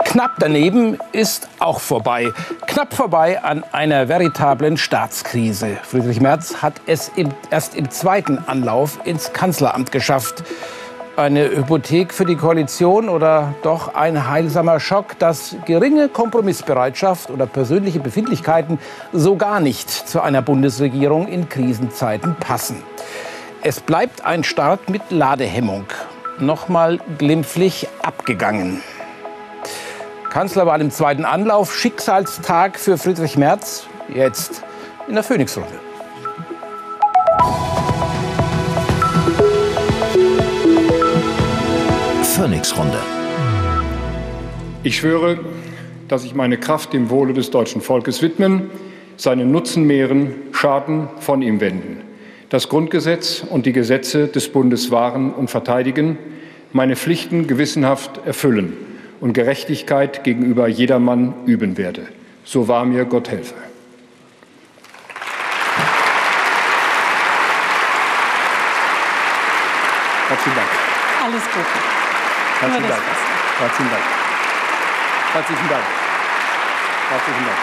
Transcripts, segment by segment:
knapp daneben ist auch vorbei. Knapp vorbei an einer veritablen Staatskrise. Friedrich Merz hat es erst im zweiten Anlauf ins Kanzleramt geschafft. Eine Hypothek für die Koalition oder doch ein heilsamer Schock, dass geringe Kompromissbereitschaft oder persönliche Befindlichkeiten so gar nicht zu einer Bundesregierung in Krisenzeiten passen. Es bleibt ein Start mit Ladehemmung. Nochmal glimpflich abgegangen. Kanzlerwahl im zweiten Anlauf, Schicksalstag für Friedrich Merz, jetzt in der Phoenix-Runde. Phoenix-Runde. Ich schwöre, dass ich meine Kraft dem Wohle des deutschen Volkes widmen, seinen Nutzen mehren, Schaden von ihm wenden, das Grundgesetz und die Gesetze des Bundes wahren und verteidigen, meine Pflichten gewissenhaft erfüllen und Gerechtigkeit gegenüber jedermann üben werde. So wahr mir Gott helfe. Herzlichen Dank. Alles Gute. Herzlichen Dank. Herzlichen Dank. Herzlichen Dank. Herzlichen Dank.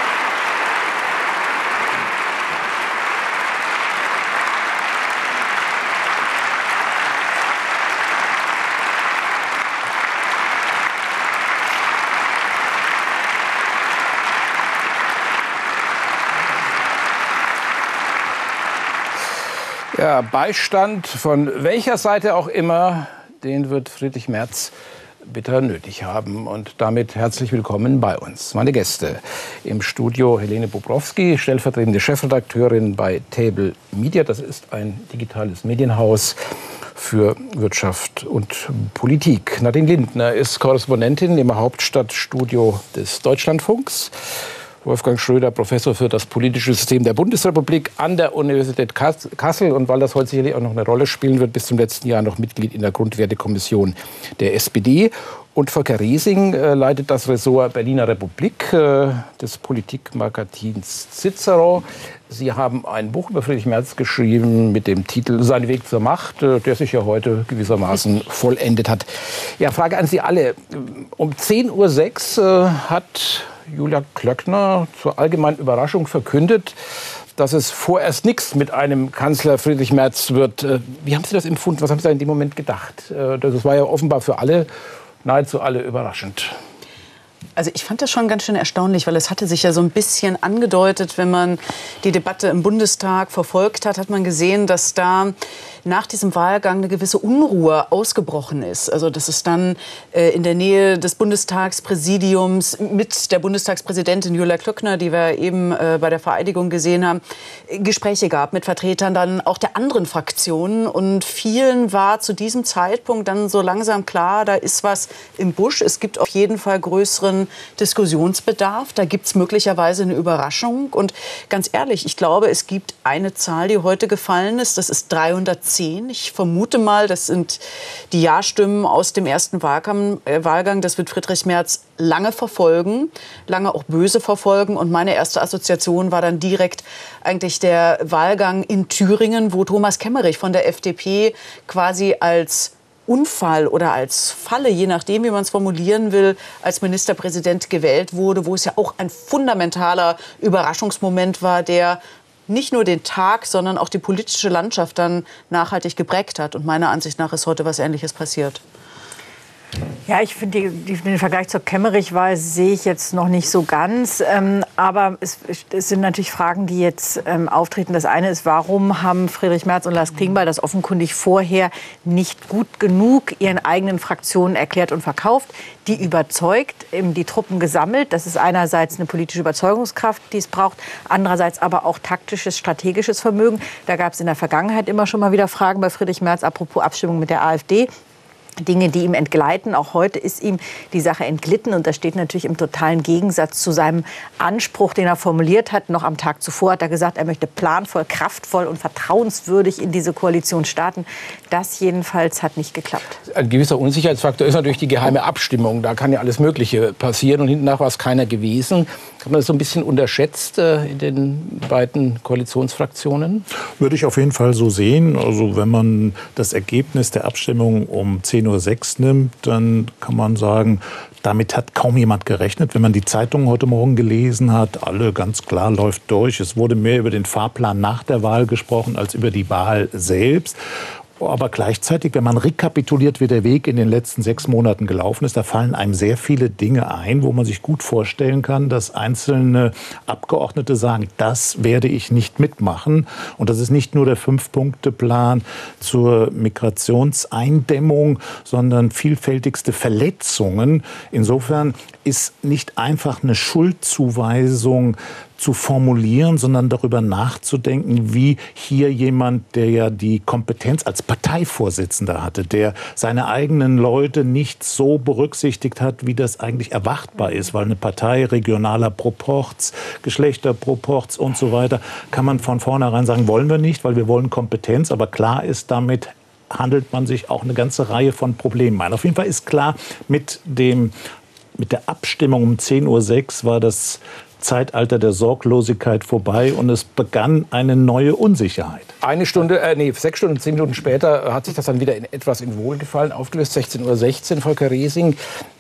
Ja, Beistand von welcher Seite auch immer, den wird Friedrich Merz bitter nötig haben. Und damit herzlich willkommen bei uns. Meine Gäste im Studio: Helene Bobrowski, stellvertretende Chefredakteurin bei Table Media. Das ist ein digitales Medienhaus für Wirtschaft und Politik. Nadine Lindner ist Korrespondentin im Hauptstadtstudio des Deutschlandfunks. Wolfgang Schröder, Professor für das politische System der Bundesrepublik an der Universität Kassel. Und weil das heute sicherlich auch noch eine Rolle spielen wird, bis zum letzten Jahr noch Mitglied in der Grundwertekommission der SPD. Und Volker Riesing leitet das Ressort Berliner Republik des Politikmagazins Cicero. Sie haben ein Buch über Friedrich Merz geschrieben mit dem Titel Sein Weg zur Macht, der sich ja heute gewissermaßen vollendet hat. Ja, Frage an Sie alle. Um 10:06 Uhr hat Julia Klöckner zur allgemeinen Überraschung verkündet, dass es vorerst nichts mit einem Kanzler Friedrich Merz wird. Wie haben Sie das empfunden? Was haben Sie da in dem Moment gedacht? Das war ja offenbar für alle, nahezu alle, überraschend. Also ich fand das schon ganz schön erstaunlich, weil es hatte sich ja so ein bisschen angedeutet, wenn man die Debatte im Bundestag verfolgt hat, hat man gesehen, dass da nach diesem Wahlgang eine gewisse Unruhe ausgebrochen ist. Also dass es dann in der Nähe des Bundestagspräsidiums mit der Bundestagspräsidentin Julia Klöckner, die wir eben bei der Vereidigung gesehen haben, Gespräche gab mit Vertretern dann auch der anderen Fraktionen. Und vielen war zu diesem Zeitpunkt dann so langsam klar, da ist was im Busch. Es gibt auf jeden Fall größeren Diskussionsbedarf. Da gibt es möglicherweise eine Überraschung. Und ganz ehrlich, ich glaube, es gibt eine Zahl, die heute gefallen ist. Das ist 310. Ich vermute mal, das sind die Ja-Stimmen aus dem ersten Wahlgang. Das wird Friedrich Merz lange verfolgen, lange auch böse verfolgen. Und meine erste Assoziation war dann direkt eigentlich der Wahlgang in Thüringen, wo Thomas Kemmerich von der FDP quasi als Unfall oder als Falle, je nachdem, wie man es formulieren will, als Ministerpräsident gewählt wurde, wo es ja auch ein fundamentaler Überraschungsmoment war, der nicht nur den Tag, sondern auch die politische Landschaft dann nachhaltig geprägt hat. Und meiner Ansicht nach ist heute was Ähnliches passiert. Ja, ich finde, den Vergleich zur Kemmerich-Wahl sehe ich jetzt noch nicht so ganz. Aber es sind natürlich Fragen, die jetzt auftreten. Das eine ist, warum haben Friedrich Merz und Lars Klingbeil das offenkundig vorher nicht gut genug ihren eigenen Fraktionen erklärt und verkauft? Die überzeugt, die Truppen gesammelt. Das ist einerseits eine politische Überzeugungskraft, die es braucht. Andererseits aber auch taktisches, strategisches Vermögen. Da gab es in der Vergangenheit immer schon mal wieder Fragen bei Friedrich Merz, apropos Abstimmung mit der AfD. Dinge, die ihm entgleiten. Auch heute ist ihm die Sache entglitten. Und das steht natürlich im totalen Gegensatz zu seinem Anspruch, den er formuliert hat. Noch am Tag zuvor hat er gesagt, er möchte planvoll, kraftvoll und vertrauenswürdig in diese Koalition starten. Das jedenfalls hat nicht geklappt. Ein gewisser Unsicherheitsfaktor ist natürlich die geheime Abstimmung. Da kann ja alles Mögliche passieren. Und hinten nach war es keiner gewesen. Hat man das so ein bisschen unterschätzt in den beiden Koalitionsfraktionen? Würde ich auf jeden Fall so sehen. Also wenn man das Ergebnis der Abstimmung um 10:06 10:06 Uhr nimmt, dann kann man sagen, damit hat kaum jemand gerechnet. Wenn man die Zeitungen heute Morgen gelesen hat, alle ganz klar läuft durch. Es wurde mehr über den Fahrplan nach der Wahl gesprochen als über die Wahl selbst. Aber gleichzeitig, wenn man rekapituliert, wie der Weg in den letzten 6 Monaten gelaufen ist, da fallen einem sehr viele Dinge ein, wo man sich gut vorstellen kann, dass einzelne Abgeordnete sagen, das werde ich nicht mitmachen. Und das ist nicht nur der 5-Punkte-Plan zur Migrationseindämmung, sondern vielfältigste Verletzungen. Insofern ist nicht einfach eine Schuldzuweisung zu formulieren, sondern darüber nachzudenken, wie hier jemand, der ja die Kompetenz als Parteivorsitzender hatte, der seine eigenen Leute nicht so berücksichtigt hat, wie das eigentlich erwartbar ist, weil eine Partei regionaler Proports, Geschlechterproports und so weiter, kann man von vornherein sagen, wollen wir nicht, weil wir wollen Kompetenz, aber klar ist, damit handelt man sich auch eine ganze Reihe von Problemen ein. Auf jeden Fall ist klar, mit der Abstimmung um 10:06 Uhr war das Zeitalter der Sorglosigkeit vorbei und es begann eine neue Unsicherheit. 6 Stunden und 10 Minuten später hat sich das dann wieder etwas in Wohlgefallen aufgelöst. 16:16 Uhr, Volker Resing.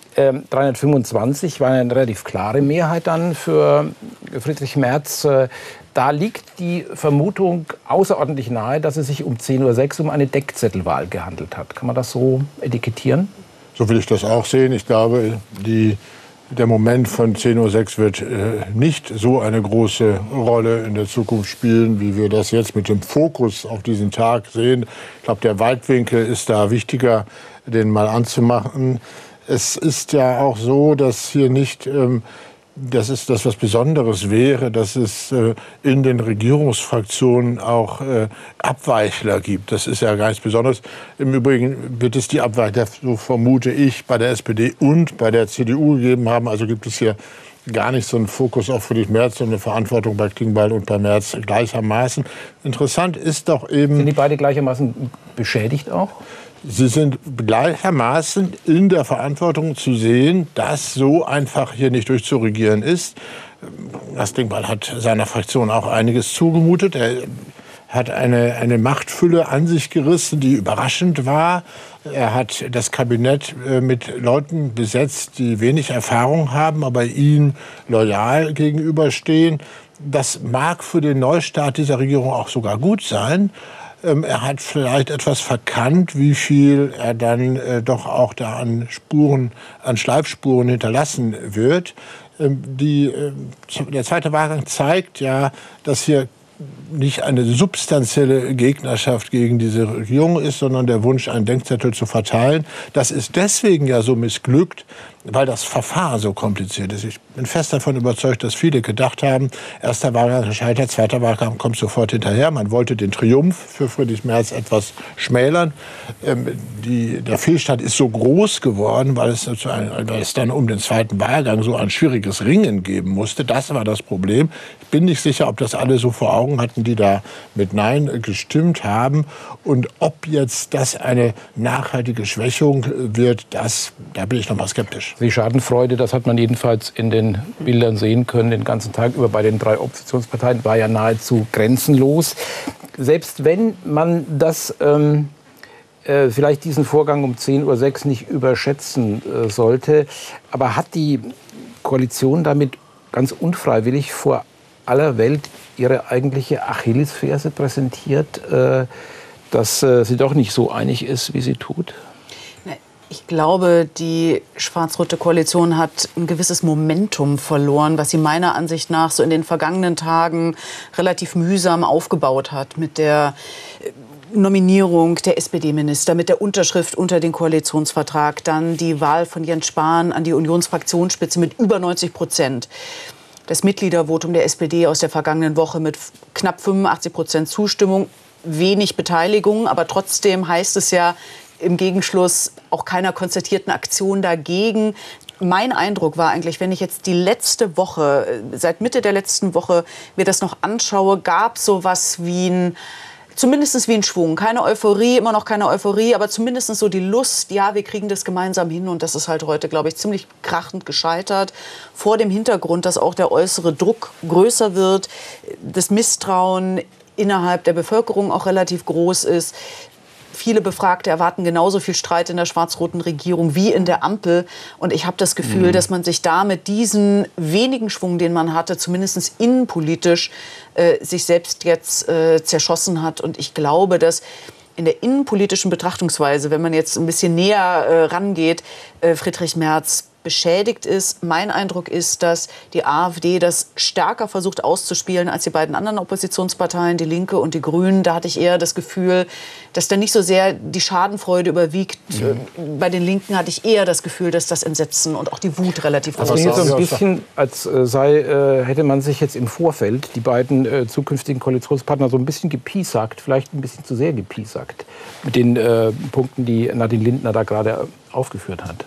325 war eine relativ klare Mehrheit dann für Friedrich Merz. Da liegt die Vermutung außerordentlich nahe, dass es sich um 10:06 Uhr um eine Deckzettelwahl gehandelt hat. Kann man das so etikettieren? So will ich das auch sehen. Ich glaube, der Moment von 10:06 Uhr wird nicht so eine große Rolle in der Zukunft spielen, wie wir das jetzt mit dem Fokus auf diesen Tag sehen. Ich glaube, der Weitwinkel ist da wichtiger, den mal anzumachen. Es ist ja auch so, dass hier nicht das ist das, was Besonderes wäre, dass es in den Regierungsfraktionen auch Abweichler gibt. Das ist ja gar nichts Besonderes. Im Übrigen wird es die Abweichler, so vermute ich, bei der SPD und bei der CDU gegeben haben. Also gibt es hier gar nicht so einen Fokus auf Friedrich Merz und eine Verantwortung bei Klingbeil und bei Merz gleichermaßen. Interessant ist doch eben... Sind die beide gleichermaßen beschädigt auch? Sie sind gleichermaßen in der Verantwortung zu sehen, dass so einfach hier nicht durchzuregieren ist. Das Klingbeil hat seiner Fraktion auch einiges zugemutet. Er hat eine Machtfülle an sich gerissen, die überraschend war. Er hat das Kabinett mit Leuten besetzt, die wenig Erfahrung haben, aber ihm loyal gegenüberstehen. Das mag für den Neustart dieser Regierung auch sogar gut sein. Er hat vielleicht etwas verkannt, wie viel er dann doch auch da an Schleifspuren hinterlassen wird. Der zweite Wahlgang zeigt ja, dass hier nicht eine substanzielle Gegnerschaft gegen diese Regierung ist, sondern der Wunsch, einen Denkzettel zu verteilen. Das ist deswegen ja so missglückt, weil das Verfahren so kompliziert ist. Ich bin fest davon überzeugt, dass viele gedacht haben, erster Wahlgang scheitert, zweiter Wahlgang kommt sofort hinterher. Man wollte den Triumph für Friedrich Merz etwas schmälern. Der Fehlstart ist so groß geworden, weil es dann um den zweiten Wahlgang so ein schwieriges Ringen geben musste. Das war das Problem. Ich bin nicht sicher, ob das alle so vor Augen hatten, die da mit Nein gestimmt haben. Und ob jetzt das eine nachhaltige Schwächung wird, da bin ich noch mal skeptisch. Die Schadenfreude, das hat man jedenfalls in den Bildern sehen können, den ganzen Tag über bei den 3 Oppositionsparteien, war ja nahezu grenzenlos. Selbst wenn man das vielleicht diesen Vorgang um 10:06 Uhr nicht überschätzen sollte, aber hat die Koalition damit ganz unfreiwillig vor aller Welt ihre eigentliche Achillesferse präsentiert, dass sie doch nicht so einig ist, wie sie tut? Ich glaube, die schwarz-rote Koalition hat ein gewisses Momentum verloren, was sie meiner Ansicht nach so in den vergangenen Tagen relativ mühsam aufgebaut hat mit der Nominierung der SPD-Minister, mit der Unterschrift unter den Koalitionsvertrag, dann die Wahl von Jens Spahn an die Unionsfraktionsspitze mit über 90%. Das Mitgliedervotum der SPD aus der vergangenen Woche mit knapp 85% Zustimmung, wenig Beteiligung, aber trotzdem heißt es ja, im Gegenschluss auch keiner konzertierten Aktion dagegen. Mein Eindruck war eigentlich, wenn ich jetzt die letzte Woche, seit Mitte der letzten Woche mir das noch anschaue, gab sowas wie zumindest wie ein Schwung. Keine Euphorie, immer noch keine Euphorie, aber zumindest so die Lust, ja, wir kriegen das gemeinsam hin. Und das ist halt heute, glaube ich, ziemlich krachend gescheitert. Vor dem Hintergrund, dass auch der äußere Druck größer wird, das Misstrauen innerhalb der Bevölkerung auch relativ groß ist. viele Befragte erwarten genauso viel Streit in der schwarz-roten Regierung wie in der Ampel. Und ich habe das Gefühl, dass man sich da mit diesem wenigen Schwung, den man hatte, zumindest innenpolitisch, sich selbst jetzt zerschossen hat. Und ich glaube, dass in der innenpolitischen Betrachtungsweise, wenn man jetzt ein bisschen näher rangeht, Friedrich Merz beschädigt ist. Mein Eindruck ist, dass die AfD das stärker versucht auszuspielen als die beiden anderen Oppositionsparteien, die Linke und die Grünen. Da hatte ich eher das Gefühl, dass da nicht so sehr die Schadenfreude überwiegt. Bei den Linken hatte ich eher das Gefühl, dass das Entsetzen und auch die Wut relativ groß ist. Es klingt so ein bisschen, als hätte man sich jetzt im Vorfeld die beiden zukünftigen Koalitionspartner so ein bisschen gepiesackt, vielleicht ein bisschen zu sehr gepiesackt, mit den Punkten, die Nadine Lindner da gerade aufgeführt hat.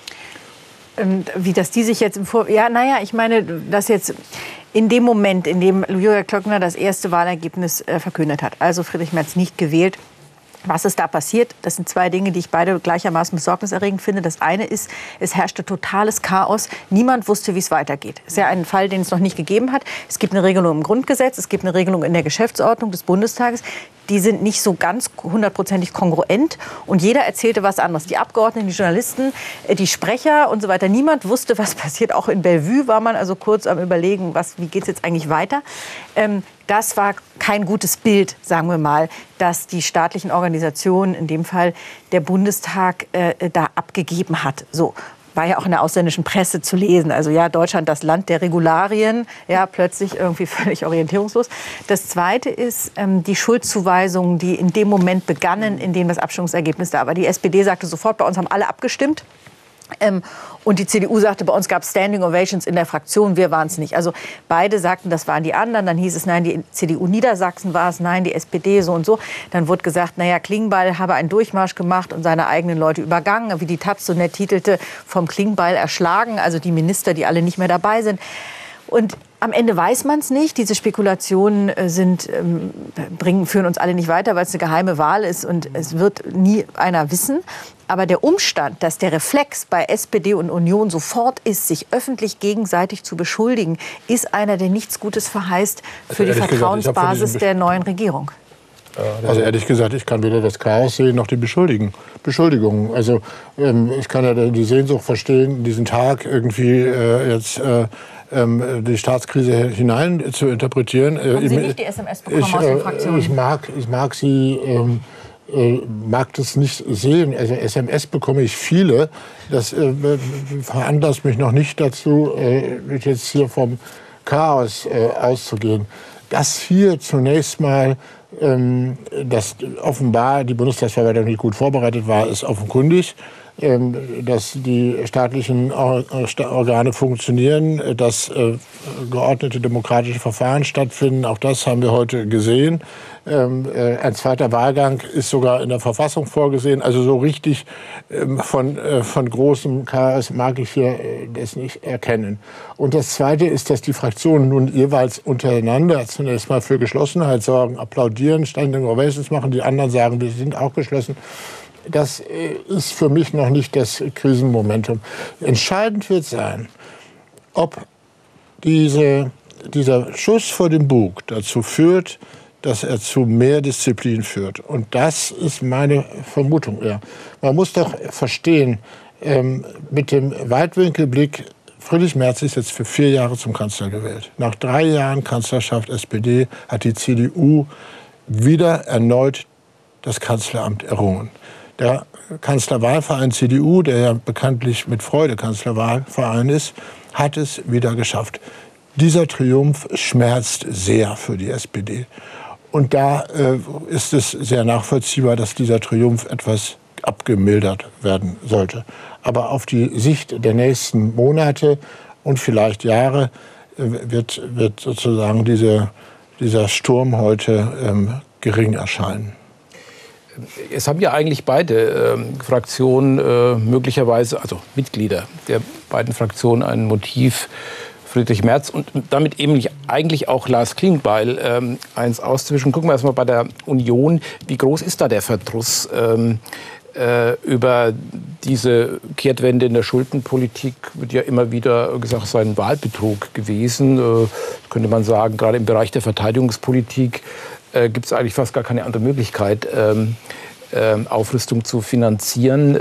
Wie das die sich jetzt ich meine, dass jetzt in dem Moment, in dem Julia Klöckner das erste Wahlergebnis verkündet hat, also Friedrich Merz nicht gewählt, was ist da passiert? Das sind zwei Dinge, die ich beide gleichermaßen besorgniserregend finde. Das eine ist, es herrschte totales Chaos. Niemand wusste, wie es weitergeht. Es ist ja ein Fall, den es noch nicht gegeben hat. Es gibt eine Regelung im Grundgesetz, es gibt eine Regelung in der Geschäftsordnung des Bundestages. Die sind nicht so ganz hundertprozentig kongruent und jeder erzählte was anderes. Die Abgeordneten, die Journalisten, die Sprecher und so weiter. Niemand wusste, was passiert. Auch in Bellevue war man also kurz am Überlegen, wie geht es jetzt eigentlich weiter. Das war kein gutes Bild, sagen wir mal, dass die staatlichen Organisationen, in dem Fall der Bundestag, da abgegeben hat. So. War ja auch in der ausländischen Presse zu lesen. Also ja, Deutschland, das Land der Regularien, ja, plötzlich irgendwie völlig orientierungslos. Das Zweite ist die Schuldzuweisungen, die in dem Moment begannen, in dem das Abstimmungsergebnis da war. Die SPD sagte sofort, bei uns haben alle abgestimmt. Und die CDU sagte, bei uns gab es Standing Ovations in der Fraktion, wir waren es nicht. Also beide sagten, das waren die anderen. Dann hieß es, nein, die CDU Niedersachsen war es, nein, die SPD so und so. Dann wurde gesagt, naja, Klingbeil habe einen Durchmarsch gemacht und seine eigenen Leute übergangen, wie die Taz so nett titelte, vom Klingbeil erschlagen, also die Minister, die alle nicht mehr dabei sind. Und am Ende weiß man es nicht. Diese Spekulationen führen uns alle nicht weiter, weil es eine geheime Wahl ist und es wird nie einer wissen. Aber der Umstand, dass der Reflex bei SPD und Union sofort ist, sich öffentlich gegenseitig zu beschuldigen, ist einer, der nichts Gutes verheißt für die Vertrauensbasis der neuen Regierung. Also ehrlich gesagt, ich kann weder das Chaos sehen noch die Beschuldigungen. Also ich kann ja die Sehnsucht verstehen, diesen Tag irgendwie die Staatskrise hinein zu interpretieren. Haben Sie nicht die SMS bekommen aus den Fraktionen? Ich mag sie, mag das nicht sehen. Also SMS bekomme ich viele. Das veranlasst mich noch nicht dazu, jetzt hier vom Chaos auszugehen. Dass hier zunächst mal dass offenbar die Bundestagsverwaltung nicht gut vorbereitet war, ist offenkundig. Dass die staatlichen Organe funktionieren, dass geordnete demokratische Verfahren stattfinden. Auch das haben wir heute gesehen. Ein zweiter Wahlgang ist sogar in der Verfassung vorgesehen. Also so richtig von großem Chaos mag ich hier das nicht erkennen. Und das Zweite ist, dass die Fraktionen nun jeweils untereinander zunächst mal für Geschlossenheit sorgen, applaudieren, Standing Ovations machen. Die anderen sagen, wir sind auch geschlossen. Das ist für mich noch nicht das Krisenmomentum. Entscheidend wird sein, ob dieser Schuss vor dem Bug dazu führt, dass er zu mehr Disziplin führt. Und das ist meine Vermutung eher. Man muss doch verstehen, mit dem Weitwinkelblick, Friedrich Merz ist jetzt für 4 Jahre zum Kanzler gewählt. Nach 3 Jahren Kanzlerschaft SPD hat die CDU wieder erneut das Kanzleramt errungen. Der Kanzlerwahlverein CDU, der ja bekanntlich mit Freude Kanzlerwahlverein ist, hat es wieder geschafft. Dieser Triumph schmerzt sehr für die SPD. Und da ist es sehr nachvollziehbar, dass dieser Triumph etwas abgemildert werden sollte. Aber auf die Sicht der nächsten Monate und vielleicht Jahre wird sozusagen dieser Sturm heute gering erscheinen. Es haben ja eigentlich beide Fraktionen möglicherweise, also Mitglieder der beiden Fraktionen, ein Motiv, Friedrich Merz und damit eben eigentlich auch Lars Klingbeil eins auszuwischen. Gucken wir erst mal bei der Union. Wie groß ist da der Verdruss über diese Kehrtwende in der Schuldenpolitik? Wird ja immer wieder gesagt, es sei ein Wahlbetrug gewesen. Könnte man sagen, gerade im Bereich der Verteidigungspolitik gibt es eigentlich fast gar keine andere Möglichkeit. Aufrüstung zu finanzieren.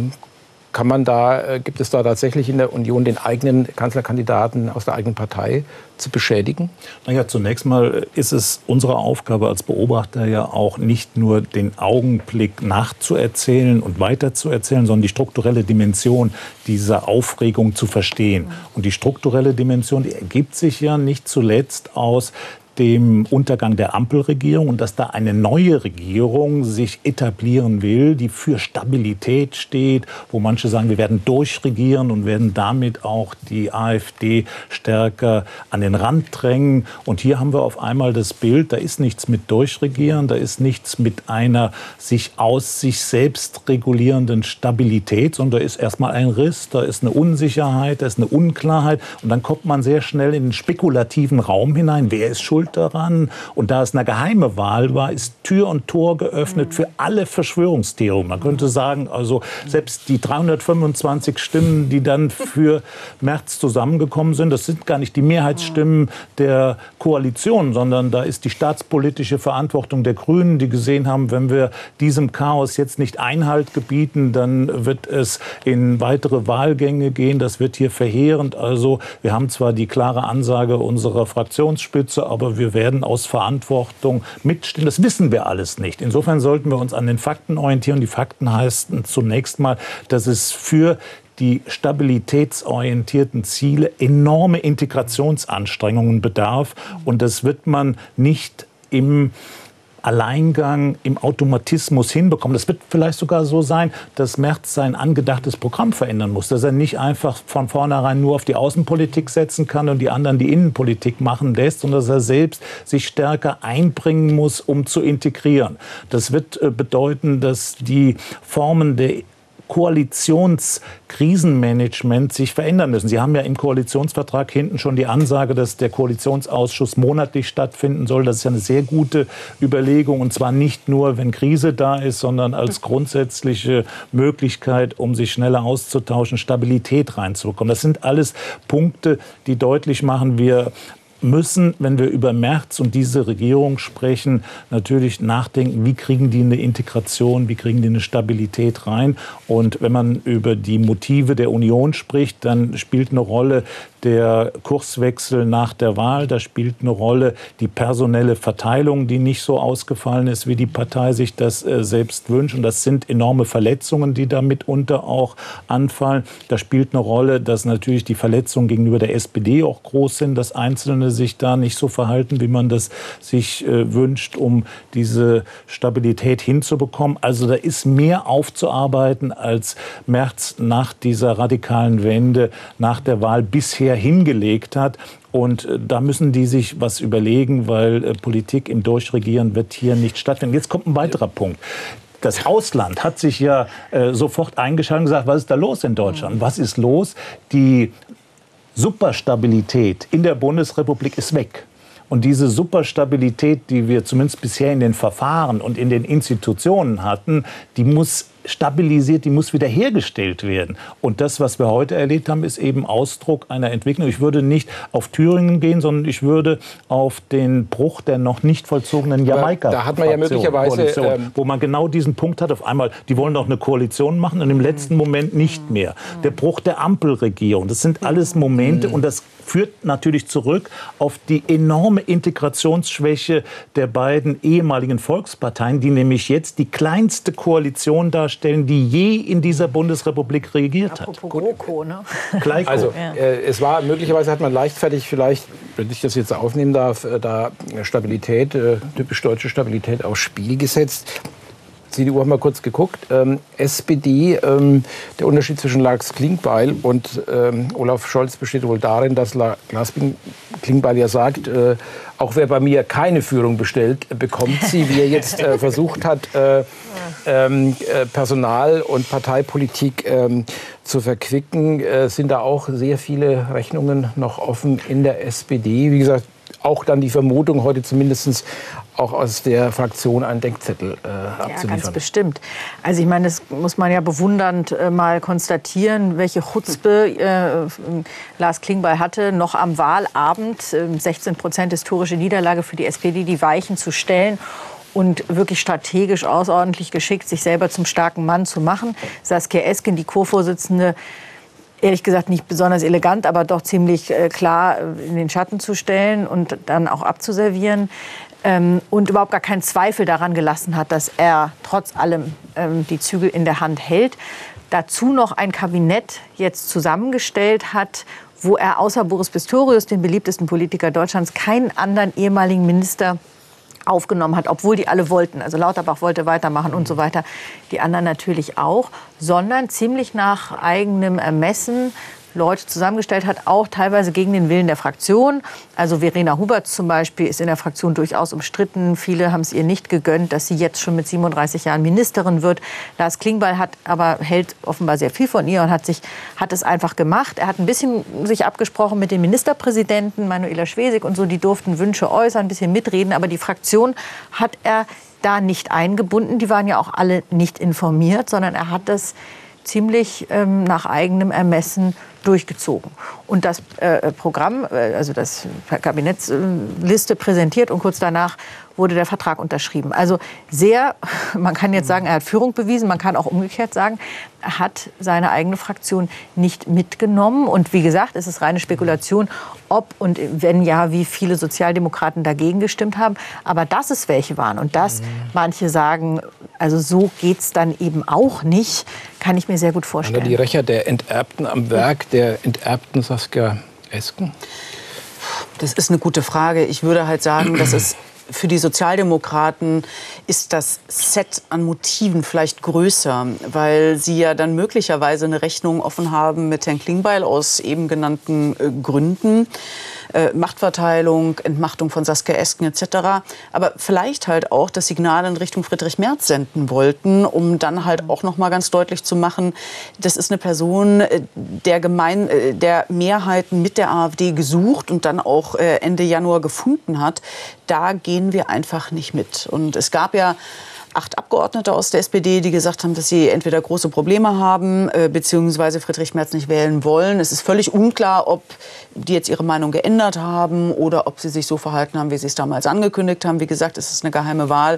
Gibt es da tatsächlich in der Union den eigenen Kanzlerkandidaten aus der eigenen Partei zu beschädigen? Naja, zunächst mal ist es unsere Aufgabe als Beobachter ja auch nicht nur den Augenblick nachzuerzählen und weiterzuerzählen, sondern die strukturelle Dimension dieser Aufregung zu verstehen. Und die strukturelle Dimension, die ergibt sich ja nicht zuletzt aus dem Untergang der Ampelregierung und dass da eine neue Regierung sich etablieren will, die für Stabilität steht, wo manche sagen, wir werden durchregieren und werden damit auch die AfD stärker an den Rand drängen. Und hier haben wir auf einmal das Bild, da ist nichts mit Durchregieren, da ist nichts mit einer sich selbst regulierenden Stabilität, sondern da ist erstmal ein Riss, da ist eine Unsicherheit, da ist eine Unklarheit und dann kommt man sehr schnell in den spekulativen Raum hinein. Wer ist schuld daran? Und da es eine geheime Wahl war, ist Tür und Tor geöffnet für alle Verschwörungstheorien. Man könnte sagen, also selbst die 325 Stimmen, die dann für Merz zusammengekommen sind, das sind gar nicht die Mehrheitsstimmen der Koalition, sondern da ist die staatspolitische Verantwortung der Grünen, die gesehen haben, wenn wir diesem Chaos jetzt nicht Einhalt gebieten, dann wird es in weitere Wahlgänge gehen. Das wird hier verheerend. Also wir haben zwar die klare Ansage unserer Fraktionsspitze, aber wir werden aus Verantwortung mitstehen. Das wissen wir alles nicht. Insofern sollten wir uns an den Fakten orientieren. Die Fakten heißen zunächst mal, dass es für die stabilitätsorientierten Ziele enorme Integrationsanstrengungen bedarf. Und das wird man nicht im Alleingang, im Automatismus hinbekommen. Das wird vielleicht sogar so sein, dass Merz sein angedachtes Programm verändern muss, dass er nicht einfach von vornherein nur auf die Außenpolitik setzen kann und die anderen die Innenpolitik machen lässt, sondern dass er selbst sich stärker einbringen muss, um zu integrieren. Das wird bedeuten, dass die Formen der Koalitionskrisenmanagement sich verändern müssen. Sie haben ja im Koalitionsvertrag hinten schon die Ansage, dass der Koalitionsausschuss monatlich stattfinden soll. Das ist ja eine sehr gute Überlegung und zwar nicht nur, wenn Krise da ist, sondern als grundsätzliche Möglichkeit, um sich schneller auszutauschen, Stabilität reinzubekommen. Das sind alles Punkte, die deutlich machen, wir müssen, wenn wir über Merz und diese Regierung sprechen, natürlich nachdenken, wie kriegen die eine Integration, wie kriegen die eine Stabilität rein. Und wenn man über die Motive der Union spricht, dann spielt eine Rolle der Kurswechsel nach der Wahl, da spielt eine Rolle die personelle Verteilung, die nicht so ausgefallen ist, wie die Partei sich das selbst wünscht. Und das sind enorme Verletzungen, die da mitunter auch anfallen. Da spielt eine Rolle, dass natürlich die Verletzungen gegenüber der SPD auch groß sind, dass Einzelne sich da nicht so verhalten, wie man das sich wünscht, um diese Stabilität hinzubekommen. Also da ist mehr aufzuarbeiten, als Merz nach dieser radikalen Wende, nach der Wahl bisher hingelegt hat. Und da müssen die sich was überlegen, weil Politik im Durchregieren wird hier nicht stattfinden. Jetzt kommt ein weiterer Punkt. Das Ausland hat sich ja sofort eingeschaltet und gesagt, was ist da los in Deutschland? Was ist los? Die Superstabilität in der Bundesrepublik ist weg. Und diese Superstabilität, die wir zumindest bisher in den Verfahren und in den Institutionen hatten, die muss stabilisiert, die muss wiederhergestellt werden. Und das, was wir heute erlebt haben, ist eben Ausdruck einer Entwicklung. Ich würde nicht auf Thüringen gehen, sondern ich würde auf den Bruch der noch nicht vollzogenen Jamaika. Da hat man ja möglicherweise, wo man genau diesen Punkt hat. Auf einmal, die wollen doch eine Koalition machen und im letzten Moment nicht mehr. Der Bruch der Ampelregierung. Das sind alles Momente und das führt natürlich zurück auf die enorme Integrationsschwäche der beiden ehemaligen Volksparteien, die nämlich jetzt die kleinste Koalition darstellen, die je in dieser Bundesrepublik regiert hat. GroKo, ne? Also es war, möglicherweise hat man leichtfertig vielleicht, wenn ich das jetzt aufnehmen darf, da Stabilität, typisch deutsche Stabilität aufs Spiel gesetzt. CDU haben wir kurz geguckt. SPD, der Unterschied zwischen Lars Klingbeil und Olaf Scholz besteht wohl darin, dass Lars Klingbeil ja sagt, auch wer bei mir keine Führung bestellt, bekommt sie, wie er jetzt versucht hat, Personal- und Parteipolitik zu verquicken. Sind da auch sehr viele Rechnungen noch offen in der SPD. Wie gesagt, auch dann die Vermutung, heute zumindest auch aus der Fraktion einen Denkzettel abzuliefern. Ja, ganz bestimmt. Also ich meine, das muss man ja bewundernd mal konstatieren, welche Chutzpe Lars Klingbeil hatte, noch am Wahlabend 16% historische Niederlage für die SPD, die Weichen zu stellen. und wirklich strategisch außerordentlich geschickt, sich selber zum starken Mann zu machen. Saskia Esken, die Co-Vorsitzende, ehrlich gesagt nicht besonders elegant, aber doch ziemlich klar in den Schatten zu stellen und dann auch abzuservieren. Und überhaupt gar keinen Zweifel daran gelassen hat, dass er trotz allem die Zügel in der Hand hält. Dazu noch ein Kabinett jetzt zusammengestellt hat, wo er außer Boris Pistorius, den beliebtesten Politiker Deutschlands, keinen anderen ehemaligen Minister aufgenommen hat, obwohl die alle wollten. Also Lauterbach wollte weitermachen und so weiter. Die anderen natürlich auch, sondern ziemlich nach eigenem Ermessen Leute zusammengestellt hat, auch teilweise gegen den Willen der Fraktion. Also Verena Huberts zum Beispiel ist in der Fraktion durchaus umstritten. Viele haben es ihr nicht gegönnt, dass sie jetzt schon mit 37 Jahren Ministerin wird. Lars Klingbeil hält offenbar sehr viel von ihr und hat es einfach gemacht. Er hat ein bisschen sich abgesprochen mit den Ministerpräsidenten, Manuela Schwesig und so, die durften Wünsche äußern, ein bisschen mitreden. Aber die Fraktion hat er da nicht eingebunden. Die waren ja auch alle nicht informiert, sondern er hat das ziemlich nach eigenem Ermessen durchgezogen. Und das Programm, also das Kabinettsliste präsentiert und kurz danach wurde der Vertrag unterschrieben. Also man kann jetzt sagen, er hat Führung bewiesen, man kann auch umgekehrt sagen, er hat seine eigene Fraktion nicht mitgenommen. Und wie gesagt, es ist reine Spekulation, ob und wenn ja, wie viele Sozialdemokraten dagegen gestimmt haben. Aber dass es welche waren und dass manche sagen, also so geht's dann eben auch nicht, kann ich mir sehr gut vorstellen. Waren da die Rächer der Enterbten am Werk, der enterbten Saskia Esken? Das ist eine gute Frage. Ich würde halt sagen, dass es für die Sozialdemokraten ist das Set an Motiven vielleicht größer, weil sie ja dann möglicherweise eine Rechnung offen haben mit Herrn Klingbeil aus eben genannten Gründen. Machtverteilung, Entmachtung von Saskia Esken etc. Aber vielleicht halt auch das Signal in Richtung Friedrich Merz senden wollten, um dann halt auch noch mal ganz deutlich zu machen, das ist eine Person, der Mehrheiten mit der AfD gesucht und dann auch Ende Januar gefunden hat. Da gehen wir einfach nicht mit. Und es gab ja 8 Abgeordnete aus der SPD, die gesagt haben, dass sie entweder große Probleme haben, beziehungsweise Friedrich Merz nicht wählen wollen. Es ist völlig unklar, ob die jetzt ihre Meinung geändert haben oder ob sie sich so verhalten haben, wie sie es damals angekündigt haben. Wie gesagt, es ist eine geheime Wahl.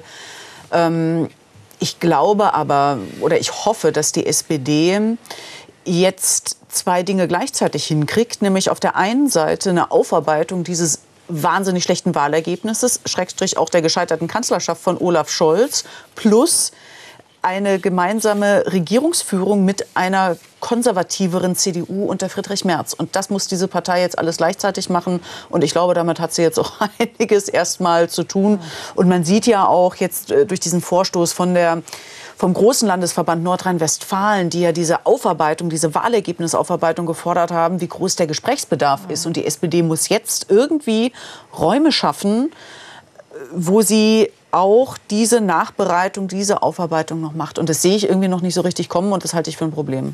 Ich glaube aber, oder ich hoffe, dass die SPD jetzt 2 Dinge gleichzeitig hinkriegt, nämlich auf der einen Seite eine Aufarbeitung dieses wahnsinnig schlechten Wahlergebnisses, Schrägstrich auch der gescheiterten Kanzlerschaft von Olaf Scholz, plus eine gemeinsame Regierungsführung mit einer konservativeren CDU unter Friedrich Merz. Und das muss diese Partei jetzt alles gleichzeitig machen. Und ich glaube, damit hat sie jetzt auch einiges erstmal zu tun. Und man sieht ja auch jetzt durch diesen Vorstoß vom großen Landesverband Nordrhein-Westfalen, die ja diese Aufarbeitung, diese Wahlergebnisaufarbeitung gefordert haben, wie groß der Gesprächsbedarf ist. Und die SPD muss jetzt irgendwie Räume schaffen, wo sie auch diese Nachbereitung, diese Aufarbeitung noch macht. Und das sehe ich irgendwie noch nicht so richtig kommen und das halte ich für ein Problem.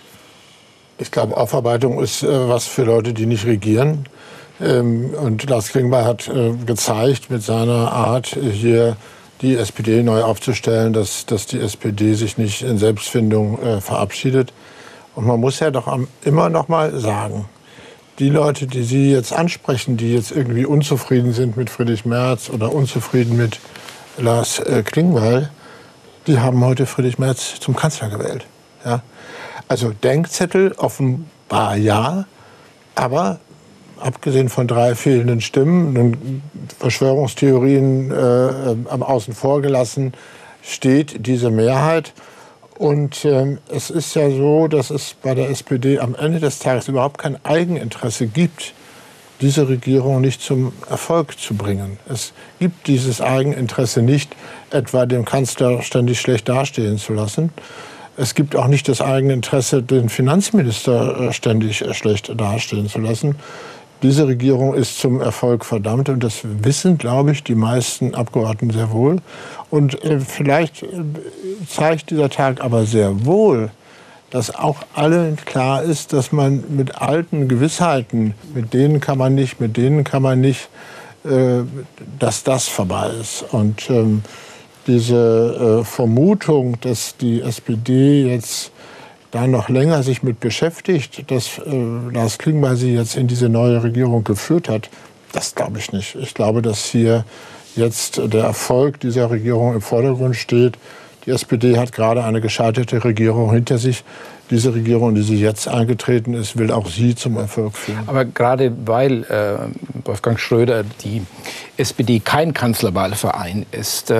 Ich glaube, Aufarbeitung ist was für Leute, die nicht regieren. Und Lars Klingbeil hat gezeigt mit seiner Art, hier die SPD neu aufzustellen, dass die SPD sich nicht in Selbstfindung verabschiedet. Und man muss ja doch immer noch mal sagen, die Leute, die Sie jetzt ansprechen, die jetzt irgendwie unzufrieden sind mit Friedrich Merz oder unzufrieden mit Lars Klingbeil, die haben heute Friedrich Merz zum Kanzler gewählt. Ja? Also Denkzettel offenbar ja, aber abgesehen von 3 fehlenden Stimmen, Verschwörungstheorien außen vor gelassen, steht diese Mehrheit. Und es ist ja so, dass es bei der SPD am Ende des Tages überhaupt kein Eigeninteresse gibt, diese Regierung nicht zum Erfolg zu bringen. Es gibt dieses Eigeninteresse nicht, etwa dem Kanzler ständig schlecht dastehen zu lassen. Es gibt auch nicht das Eigeninteresse, den Finanzminister ständig schlecht dastehen zu lassen. Diese Regierung ist zum Erfolg verdammt und das wissen, glaube ich, die meisten Abgeordneten sehr wohl. Und vielleicht zeigt dieser Tag aber sehr wohl, dass auch allen klar ist, dass man mit alten Gewissheiten, mit denen kann man nicht, dass das vorbei ist. Und diese Vermutung, dass die SPD jetzt da noch länger sich mit beschäftigt, dass Lars Klingbeil sie jetzt in diese neue Regierung geführt hat, das glaube ich nicht. Ich glaube, dass hier jetzt der Erfolg dieser Regierung im Vordergrund steht. Die SPD hat gerade eine gescheiterte Regierung hinter sich. Diese Regierung, die sie jetzt eingetreten ist, will auch sie zum Erfolg führen. Aber gerade weil Wolfgang Schröder die SPD kein Kanzlerwahlverein ist,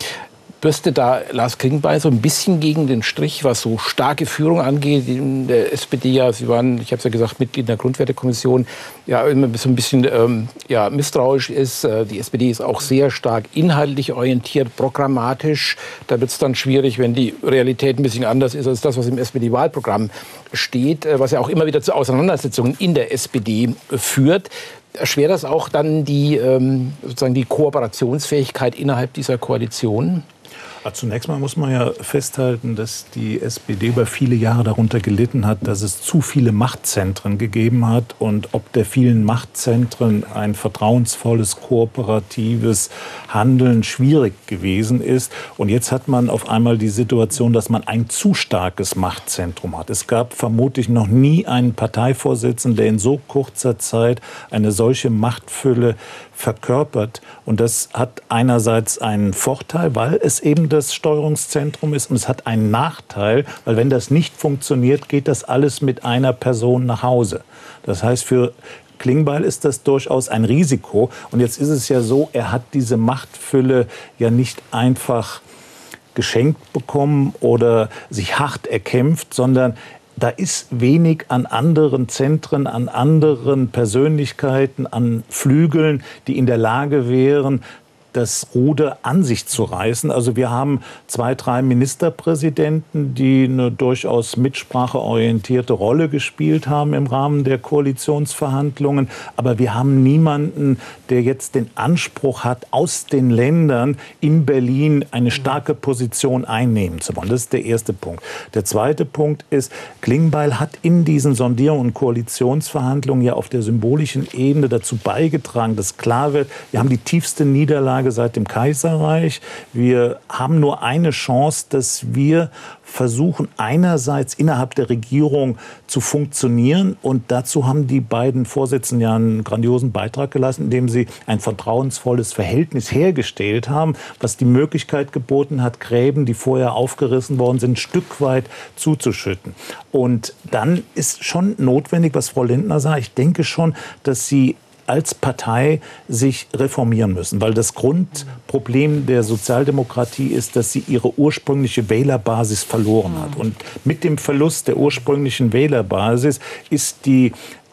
bürstet da Lars Klingbeil so ein bisschen gegen den Strich, was so starke Führung angeht. In der SPD, ja, Sie waren, ich habe es ja gesagt, Mitglied der Grundwertekommission, ja, immer so ein bisschen misstrauisch ist. Die SPD ist auch sehr stark inhaltlich orientiert, programmatisch. Da wird es dann schwierig, wenn die Realität ein bisschen anders ist als das, was im SPD-Wahlprogramm steht, was ja auch immer wieder zu Auseinandersetzungen in der SPD führt. Erschwert das auch dann sozusagen die Kooperationsfähigkeit innerhalb dieser Koalition? Zunächst mal muss man ja festhalten, dass die SPD über viele Jahre darunter gelitten hat, dass es zu viele Machtzentren gegeben hat. Und ob der vielen Machtzentren ein vertrauensvolles, kooperatives Handeln schwierig gewesen ist. Und jetzt hat man auf einmal die Situation, dass man ein zu starkes Machtzentrum hat. Es gab vermutlich noch nie einen Parteivorsitzenden, der in so kurzer Zeit eine solche Machtfülle verkörpert. Und das hat einerseits einen Vorteil, weil es eben das Steuerungszentrum ist, und es hat einen Nachteil, weil wenn das nicht funktioniert, geht das alles mit einer Person nach Hause. Das heißt, für Klingbeil ist das durchaus ein Risiko. Und jetzt ist es ja so, er hat diese Machtfülle ja nicht einfach geschenkt bekommen oder sich hart erkämpft, sondern da ist wenig an anderen Zentren, an anderen Persönlichkeiten, an Flügeln, die in der Lage wären, das Ruder an sich zu reißen. Also wir haben 2, 3 Ministerpräsidenten, die eine durchaus mitspracheorientierte Rolle gespielt haben im Rahmen der Koalitionsverhandlungen. Aber wir haben niemanden, der jetzt den Anspruch hat, aus den Ländern in Berlin eine starke Position einnehmen zu wollen. Das ist der erste Punkt. Der zweite Punkt ist, Klingbeil hat in diesen Sondierungen und Koalitionsverhandlungen ja auf der symbolischen Ebene dazu beigetragen, dass klar wird, wir haben die tiefste Niederlage seit dem Kaiserreich. Wir haben nur eine Chance, dass wir versuchen, einerseits innerhalb der Regierung zu funktionieren. Und dazu haben die beiden Vorsitzenden ja einen grandiosen Beitrag geleistet, indem sie ein vertrauensvolles Verhältnis hergestellt haben, was die Möglichkeit geboten hat, Gräben, die vorher aufgerissen worden sind, ein Stück weit zuzuschütten. Und dann ist schon notwendig, was Frau Lindner sagt, ich denke schon, dass sie als Partei sich reformieren müssen. Weil das Grundproblem der Sozialdemokratie ist, dass sie ihre ursprüngliche Wählerbasis verloren hat. Und mit dem Verlust der ursprünglichen Wählerbasis ist die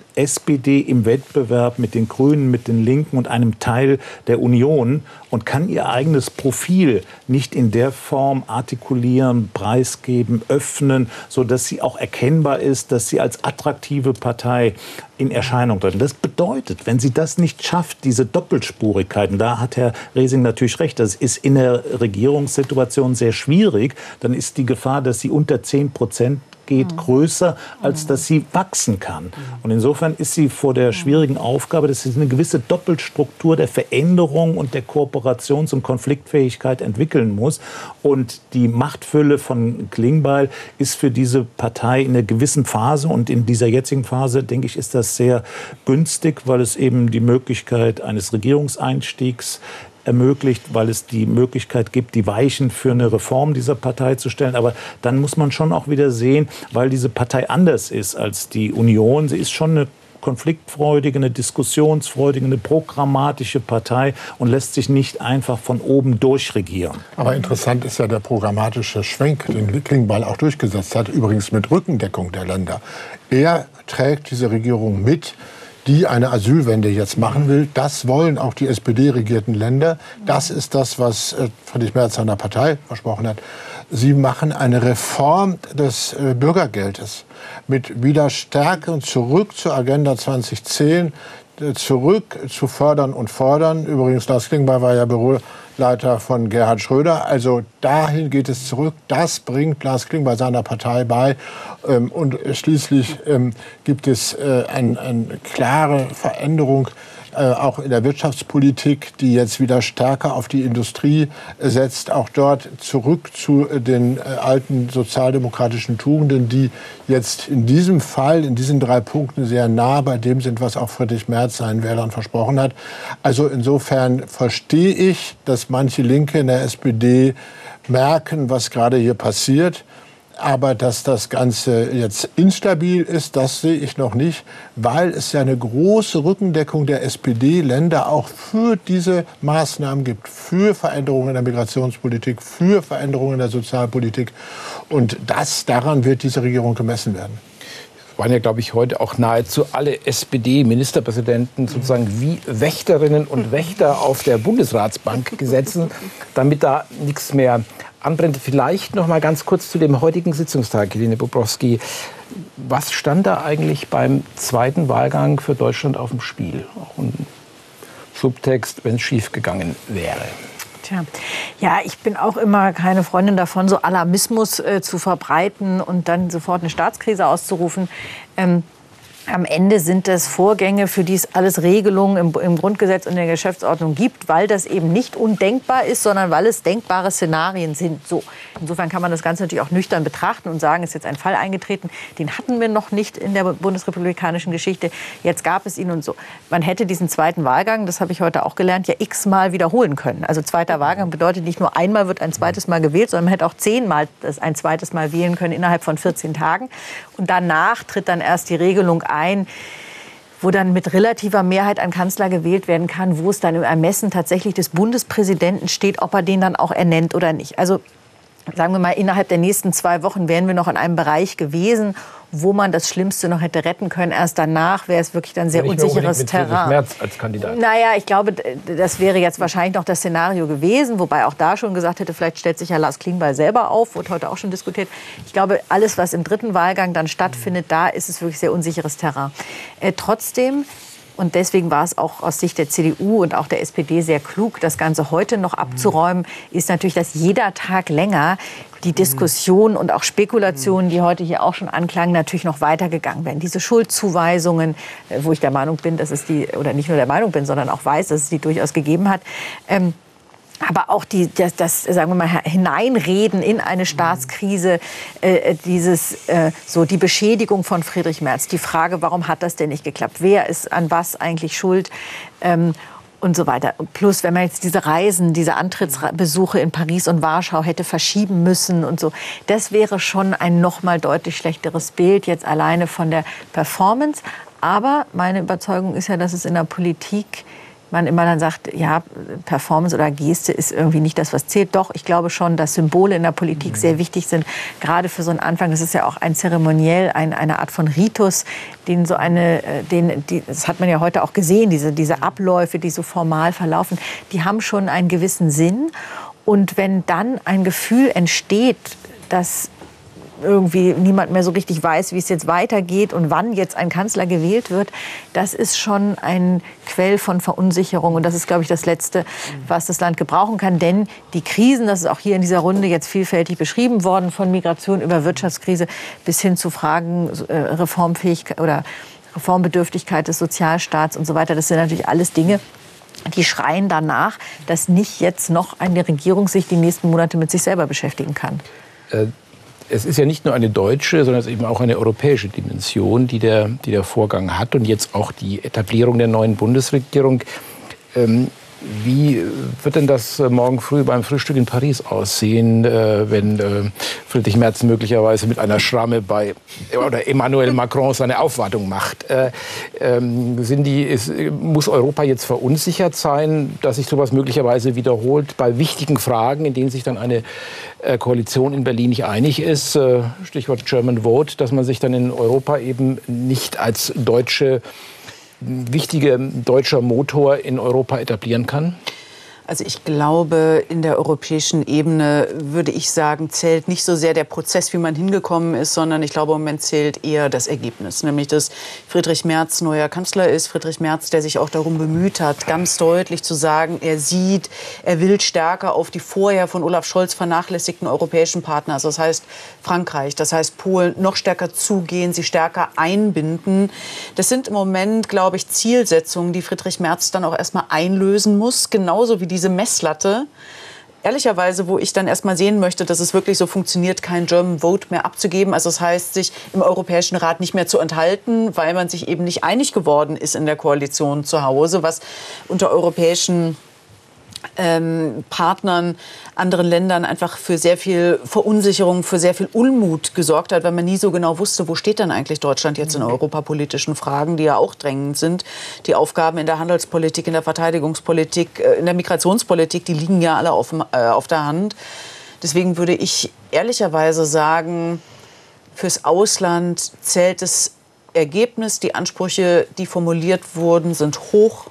SPD im Wettbewerb mit den Grünen, mit den Linken und einem Teil der Union und kann ihr eigenes Profil nicht in der Form artikulieren, preisgeben, öffnen, sodass sie auch erkennbar ist, dass sie als attraktive Partei in Erscheinung tritt. Das bedeutet, wenn sie das nicht schafft, diese Doppelspurigkeiten, da hat Herr Resing natürlich recht, das ist in der Regierungssituation sehr schwierig, dann ist die Gefahr, dass sie unter 10% geht, größer, als dass sie wachsen kann. Und insofern ist sie vor der schwierigen Aufgabe, dass sie eine gewisse Doppelstruktur der Veränderung und der Kooperations- und Konfliktfähigkeit entwickeln muss. Und die Machtfülle von Klingbeil ist für diese Partei in einer gewissen Phase, und in dieser jetzigen Phase, denke ich, ist das sehr günstig, weil es eben die Möglichkeit eines Regierungseinstiegs ermöglicht, weil es die Möglichkeit gibt, die Weichen für eine Reform dieser Partei zu stellen. Aber dann muss man schon auch wieder sehen, weil diese Partei anders ist als die Union. Sie ist schon eine konfliktfreudige, eine diskussionsfreudige, eine programmatische Partei und lässt sich nicht einfach von oben durchregieren. Aber interessant ist ja der programmatische Schwenk, den Klingbeil auch durchgesetzt hat, übrigens mit Rückendeckung der Länder. Er trägt diese Regierung mit, die eine Asylwende jetzt machen will. Das wollen auch die SPD-regierten Länder. Das ist das, was Friedrich Merz seiner Partei versprochen hat. Sie machen eine Reform des Bürgergeldes mit wieder Stärke und zurück zur Agenda 2010, zurück zu fördern und fordern. Übrigens, Lars Klingbeil war ja Büroleiter von Gerhard Schröder. Also dahin geht es zurück. Das bringt Lars Klingbeil seiner Partei bei. Und schließlich gibt es eine klare Veränderung auch in der Wirtschaftspolitik, die jetzt wieder stärker auf die Industrie setzt, auch dort zurück zu den alten sozialdemokratischen Tugenden, die jetzt in diesem Fall, in diesen 3 Punkten sehr nah bei dem sind, was auch Friedrich Merz seinen Wählern versprochen hat. Also insofern verstehe ich, dass manche Linke in der SPD merken, was gerade hier passiert. Aber dass das Ganze jetzt instabil ist, das sehe ich noch nicht, weil es ja eine große Rückendeckung der SPD-Länder auch für diese Maßnahmen gibt, für Veränderungen in der Migrationspolitik, für Veränderungen in der Sozialpolitik. Und daran wird diese Regierung gemessen werden. Waren ja, glaube ich, heute auch nahezu alle SPD-Ministerpräsidenten sozusagen wie Wächterinnen und Wächter auf der Bundesratsbank gesessen, damit da nichts mehr anbrennt. Vielleicht noch mal ganz kurz zu dem heutigen Sitzungstag, Helene Bobrowski. Was stand da eigentlich beim zweiten Wahlgang für Deutschland auf dem Spiel? Auch ein Subtext, wenn es schief gegangen wäre. Tja, ja, ich bin auch immer keine Freundin davon, so Alarmismus zu verbreiten und dann sofort eine Staatskrise auszurufen. Am Ende sind das Vorgänge, für die es alles Regelungen im Grundgesetz und in der Geschäftsordnung gibt, weil das eben nicht undenkbar ist, sondern weil es denkbare Szenarien sind. So. Insofern kann man das Ganze natürlich auch nüchtern betrachten und sagen, es ist jetzt ein Fall eingetreten, den hatten wir noch nicht in der bundesrepublikanischen Geschichte. Jetzt gab es ihn und so. Man hätte diesen zweiten Wahlgang, das habe ich heute auch gelernt, ja x-mal wiederholen können. Also zweiter Wahlgang bedeutet nicht nur einmal wird ein zweites Mal gewählt, sondern man hätte auch 10-mal ein zweites Mal wählen können innerhalb von 14 Tagen. Und danach tritt dann erst die Regelung ein, wo dann mit relativer Mehrheit ein Kanzler gewählt werden kann, wo es dann im Ermessen tatsächlich des Bundespräsidenten steht, ob er den dann auch ernennt oder nicht. Also sagen wir mal, innerhalb der nächsten 2 Wochen wären wir noch in einem Bereich gewesen, wo man das Schlimmste noch hätte retten können. Erst danach wäre es wirklich dann sehr unsicheres Terrain. Merz als Kandidat. Naja, ich glaube, das wäre jetzt wahrscheinlich noch das Szenario gewesen, wobei auch da schon gesagt hätte, vielleicht stellt sich ja Lars Klingbeil selber auf, wurde heute auch schon diskutiert. Ich glaube, alles, was im dritten Wahlgang dann stattfindet, da ist es wirklich sehr unsicheres Terrain. Trotzdem, und deswegen war es auch aus Sicht der CDU und auch der SPD sehr klug, das Ganze heute noch abzuräumen, ist natürlich, dass jeder Tag länger die Diskussion und auch Spekulationen, die heute hier auch schon anklangen, natürlich noch weitergegangen werden. Diese Schuldzuweisungen, wo ich der Meinung bin, dass es die, oder nicht nur der Meinung bin, sondern auch weiß, dass es die durchaus gegeben hat, aber auch das, sagen wir mal, Hineinreden in eine Staatskrise, die Beschädigung von Friedrich Merz, die Frage, warum hat das denn nicht geklappt? Wer ist an was eigentlich schuld? Und so weiter. Plus, wenn man jetzt diese Reisen, diese Antrittsbesuche in Paris und Warschau hätte verschieben müssen und so, das wäre schon ein noch mal deutlich schlechteres Bild, jetzt alleine von der Performance. Aber meine Überzeugung ist ja, dass es in der Politik man immer dann sagt, ja, Performance oder Geste ist irgendwie nicht das, was zählt. Doch, ich glaube schon, dass Symbole in der Politik sehr wichtig sind, gerade für so einen Anfang. Das ist ja auch ein Zeremoniell, eine Art von Ritus, das hat man ja heute auch gesehen, diese Abläufe, die so formal verlaufen, die haben schon einen gewissen Sinn. Und wenn dann ein Gefühl entsteht, dass irgendwie niemand mehr so richtig weiß, wie es jetzt weitergeht und wann jetzt ein Kanzler gewählt wird, das ist schon ein Quell von Verunsicherung. Und das ist, glaube ich, das Letzte, was das Land gebrauchen kann. Denn die Krisen, das ist auch hier in dieser Runde jetzt vielfältig beschrieben worden, von Migration über Wirtschaftskrise bis hin zu Fragen Reformfähigkeit oder Reformbedürftigkeit des Sozialstaats und so weiter. Das sind natürlich alles Dinge, die schreien danach, dass nicht jetzt noch eine Regierung sich die nächsten Monate mit sich selber beschäftigen kann. Es ist ja nicht nur eine deutsche, sondern es ist eben auch eine europäische Dimension, die der Vorgang hat und jetzt auch die Etablierung der neuen Bundesregierung. Wie wird denn das morgen früh beim Frühstück in Paris aussehen, wenn Friedrich Merz möglicherweise mit einer Schramme oder Emmanuel Macron seine Aufwartung macht? Muss Europa jetzt verunsichert sein, dass sich sowas möglicherweise wiederholt bei wichtigen Fragen, in denen sich dann eine Koalition in Berlin nicht einig ist? Stichwort German Vote, dass man sich dann in Europa eben nicht als wichtiger deutscher Motor in Europa etablieren kann? Also ich glaube, in der europäischen Ebene würde ich sagen, zählt nicht so sehr der Prozess, wie man hingekommen ist, sondern ich glaube, im Moment zählt eher das Ergebnis. Nämlich, dass Friedrich Merz neuer Kanzler ist. Friedrich Merz, der sich auch darum bemüht hat, ganz deutlich zu sagen, er will stärker auf die vorher von Olaf Scholz vernachlässigten europäischen Partner, also das heißt Frankreich, das heißt Polen, noch stärker zugehen, sie stärker einbinden. Das sind im Moment, glaube ich, Zielsetzungen, die Friedrich Merz dann auch erstmal einlösen muss, genauso wie diese Messlatte. Ehrlicherweise, wo ich dann erstmal sehen möchte, dass es wirklich so funktioniert, kein German Vote mehr abzugeben. Also das heißt, sich im Europäischen Rat nicht mehr zu enthalten, weil man sich eben nicht einig geworden ist in der Koalition zu Hause, was unter europäischen Partnern, anderen Ländern einfach für sehr viel Verunsicherung, für sehr viel Unmut gesorgt hat, weil man nie so genau wusste, wo steht denn eigentlich Deutschland jetzt in europapolitischen Fragen, die ja auch drängend sind. Die Aufgaben in der Handelspolitik, in der Verteidigungspolitik, in der Migrationspolitik, die liegen ja alle auf der Hand. Deswegen würde ich ehrlicherweise sagen, fürs Ausland zählt das Ergebnis, die Ansprüche, die formuliert wurden, sind hoch.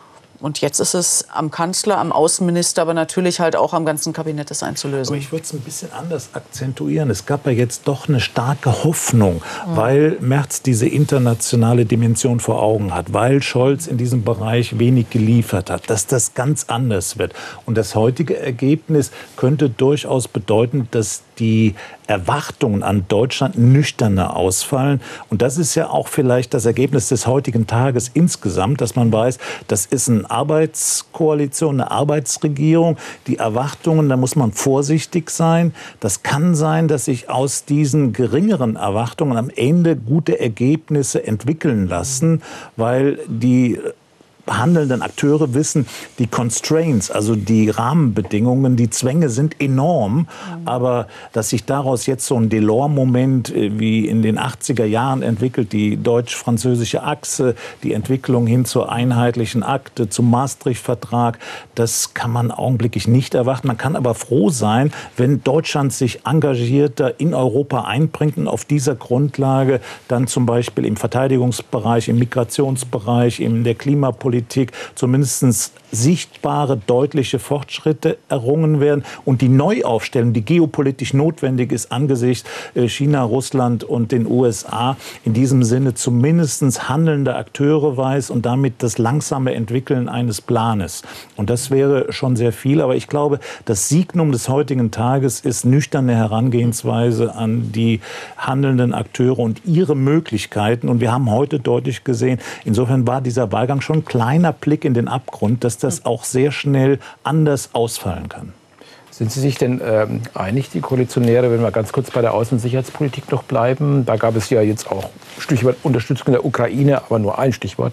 Und jetzt ist es am Kanzler, am Außenminister, aber natürlich halt auch am ganzen Kabinett, das einzulösen. Aber ich würde es ein bisschen anders akzentuieren. Es gab ja jetzt doch eine starke Hoffnung, weil Merz diese internationale Dimension vor Augen hat, weil Scholz in diesem Bereich wenig geliefert hat, dass das ganz anders wird. Und das heutige Ergebnis könnte durchaus bedeuten, dass die Erwartungen an Deutschland nüchterner ausfallen. Und das ist ja auch vielleicht das Ergebnis des heutigen Tages insgesamt, dass man weiß, das ist eine Arbeitskoalition, eine Arbeitsregierung. Die Erwartungen, da muss man vorsichtig sein. Das kann sein, dass sich aus diesen geringeren Erwartungen am Ende gute Ergebnisse entwickeln lassen, weil die handelnden Akteure wissen, die Constraints, also die Rahmenbedingungen, die Zwänge sind enorm. Aber dass sich daraus jetzt so ein Delors-Moment wie in den 80er Jahren entwickelt, die deutsch-französische Achse, die Entwicklung hin zur einheitlichen Akte, zum Maastricht-Vertrag, das kann man augenblicklich nicht erwarten. Man kann aber froh sein, wenn Deutschland sich engagierter in Europa einbringt und auf dieser Grundlage dann zum Beispiel im Verteidigungsbereich, im Migrationsbereich, in der Klimapolitik zumindest sichtbare, deutliche Fortschritte errungen werden und die Neuaufstellung, die geopolitisch notwendig ist angesichts China, Russland und den USA, in diesem Sinne zumindest handelnde Akteure weiß und damit das langsame Entwickeln eines Planes. Und das wäre schon sehr viel, aber ich glaube, das Signum des heutigen Tages ist nüchterne Herangehensweise an die handelnden Akteure und ihre Möglichkeiten. Und wir haben heute deutlich gesehen, insofern war dieser Wahlgang schon ein kleiner Blick in den Abgrund, dass das auch sehr schnell anders ausfallen kann. Sind Sie sich denn einig, die Koalitionäre, wenn wir ganz kurz bei der Außen- und Sicherheitspolitik noch bleiben? Da gab es ja jetzt auch Stichwort Unterstützung der Ukraine, aber nur ein Stichwort.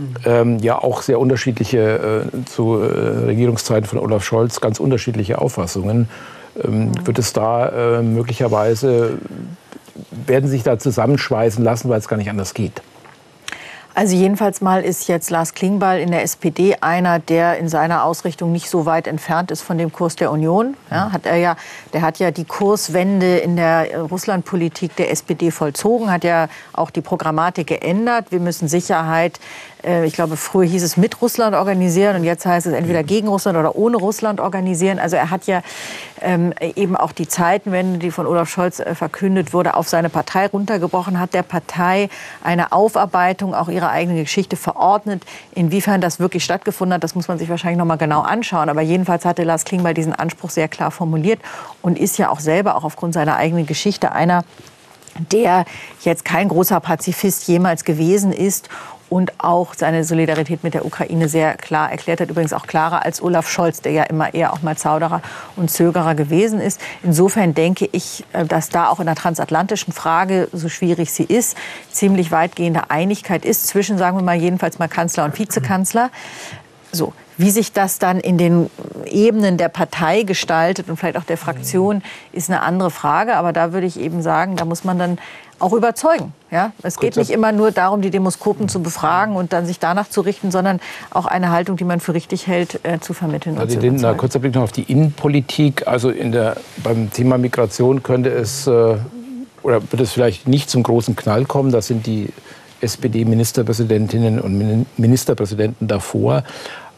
Ja auch sehr unterschiedliche, zu Regierungszeiten von Olaf Scholz, ganz unterschiedliche Auffassungen. Wird es da möglicherweise, werden Sie sich da zusammenschweißen lassen, weil es gar nicht anders geht? Also jedenfalls mal ist jetzt Lars Klingbeil in der SPD einer, der in seiner Ausrichtung nicht so weit entfernt ist von dem Kurs der Union. Ja, der hat ja die Kurswende in der Russlandpolitik der SPD vollzogen, hat ja auch die Programmatik geändert. Wir müssen Sicherheit, ich glaube, früher hieß es mit Russland organisieren und jetzt heißt es entweder gegen Russland oder ohne Russland organisieren. Also er hat ja eben auch die Zeitenwende, die von Olaf Scholz verkündet wurde, auf seine Partei runtergebrochen, hat der Partei eine Aufarbeitung auch ihrer eigenen Geschichte verordnet. Inwiefern das wirklich stattgefunden hat, das muss man sich wahrscheinlich noch mal genau anschauen. Aber jedenfalls hatte Lars Klingbeil diesen Anspruch sehr klar formuliert und ist ja auch selber, auch aufgrund seiner eigenen Geschichte, einer, der jetzt kein großer Pazifist jemals gewesen ist und auch seine Solidarität mit der Ukraine sehr klar erklärt hat. Übrigens auch klarer als Olaf Scholz, der ja immer eher auch mal Zauderer und Zögerer gewesen ist. Insofern denke ich, dass da auch in der transatlantischen Frage, so schwierig sie ist, ziemlich weitgehende Einigkeit ist zwischen, sagen wir mal, jedenfalls mal Kanzler und Vizekanzler. So, wie sich das dann in den Ebenen der Partei gestaltet und vielleicht auch der Fraktion, ist eine andere Frage. Aber da würde ich eben sagen, da muss man dann auch überzeugen. Ja? Es geht nicht immer nur darum, die Demoskopen zu befragen und dann sich danach zu richten, sondern auch eine Haltung, die man für richtig hält, zu vermitteln. Also Lindner, kurzer Blick noch auf die Innenpolitik. Also beim Thema Migration könnte es, oder wird es vielleicht nicht zum großen Knall kommen. Das sind die SPD-Ministerpräsidentinnen und Ministerpräsidenten davor.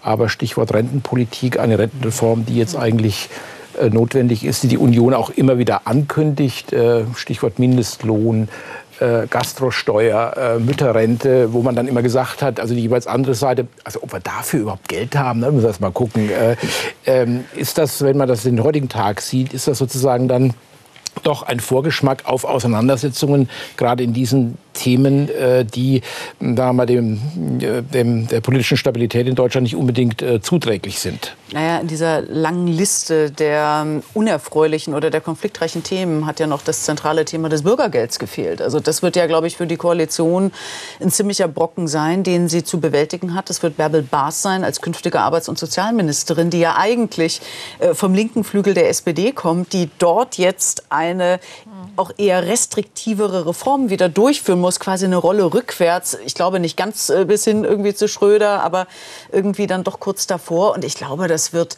Aber Stichwort Rentenpolitik, eine Rentenreform, die jetzt eigentlich notwendig ist, die die Union auch immer wieder ankündigt. Stichwort Mindestlohn, Gastrosteuer, Mütterrente, wo man dann immer gesagt hat, also die jeweils andere Seite, also ob wir dafür überhaupt Geld haben, müssen wir das mal gucken. Ist das, wenn man das den heutigen Tag sieht, ist das sozusagen dann doch ein Vorgeschmack auf Auseinandersetzungen, gerade in diesen Themen, die da mal der politischen Stabilität in Deutschland nicht unbedingt zuträglich sind? Naja, in dieser langen Liste der unerfreulichen oder der konfliktreichen Themen hat ja noch das zentrale Thema des Bürgergelds gefehlt. Also das wird ja, glaube ich, für die Koalition ein ziemlicher Brocken sein, den sie zu bewältigen hat. Das wird Bärbel Baas sein als künftige Arbeits- und Sozialministerin, die ja eigentlich vom linken Flügel der SPD kommt, die dort jetzt eine auch eher restriktivere Reform wieder durchführen muss, quasi eine Rolle rückwärts. Ich glaube nicht ganz bis hin irgendwie zu Schröder, aber irgendwie dann doch kurz davor. Und ich glaube, das wird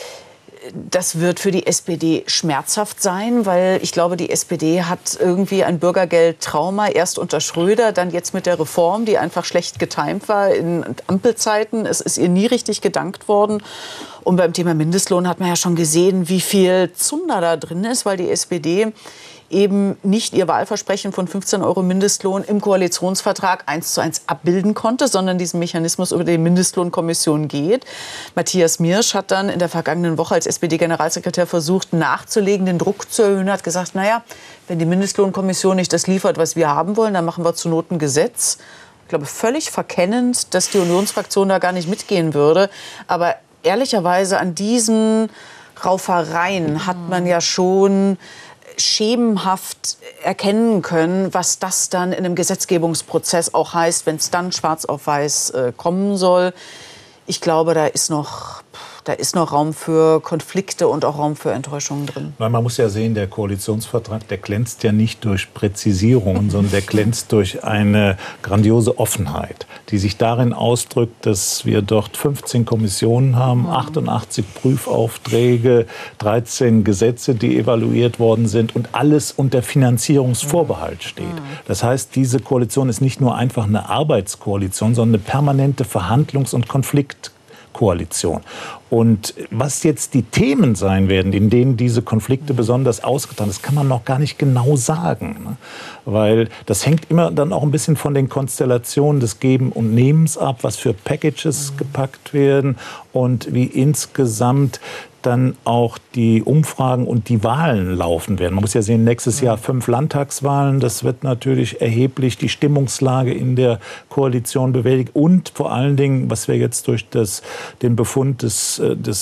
für die SPD schmerzhaft sein, weil ich glaube, die SPD hat irgendwie ein Bürgergeld-Trauma, erst unter Schröder, dann jetzt mit der Reform, die einfach schlecht getimt war in Ampelzeiten. Es ist ihr nie richtig gedankt worden. Und beim Thema Mindestlohn hat man ja schon gesehen, wie viel Zunder da drin ist, weil die SPD eben nicht ihr Wahlversprechen von 15 € Mindestlohn im Koalitionsvertrag 1:1 abbilden konnte, sondern diesen Mechanismus über die Mindestlohnkommission geht. Matthias Miersch hat dann in der vergangenen Woche als SPD-Generalsekretär versucht, nachzulegen, den Druck zu erhöhen, hat gesagt, naja, wenn die Mindestlohnkommission nicht das liefert, was wir haben wollen, dann machen wir zur Not ein Gesetz. Ich glaube, völlig verkennend, dass die Unionsfraktion da gar nicht mitgehen würde. Aber ehrlicherweise an diesen Raufereien hat man ja schon schemenhaft erkennen können, was das dann in einem Gesetzgebungsprozess auch heißt, wenn es dann schwarz auf weiß kommen soll. Ich glaube, da ist noch Raum für Konflikte und auch Raum für Enttäuschungen drin. Man muss ja sehen, der Koalitionsvertrag, der glänzt ja nicht durch Präzisierungen, sondern der glänzt durch eine grandiose Offenheit, die sich darin ausdrückt, dass wir dort 15 Kommissionen haben, 88 Prüfaufträge, 13 Gesetze, die evaluiert worden sind und alles unter Finanzierungsvorbehalt steht. Das heißt, diese Koalition ist nicht nur einfach eine Arbeitskoalition, sondern eine permanente Verhandlungs- und Konfliktkoalition. Und was jetzt die Themen sein werden, in denen diese Konflikte besonders ausgetragen sind, das kann man noch gar nicht genau sagen. Weil das hängt immer dann auch ein bisschen von den Konstellationen des Geben und Nehmens ab, was für Packages gepackt werden und wie insgesamt dann auch die Umfragen und die Wahlen laufen werden. Man muss ja sehen, nächstes Jahr 5 Landtagswahlen. Das wird natürlich erheblich die Stimmungslage in der Koalition bewältigt. Und vor allen Dingen, was wir jetzt durch den Befund des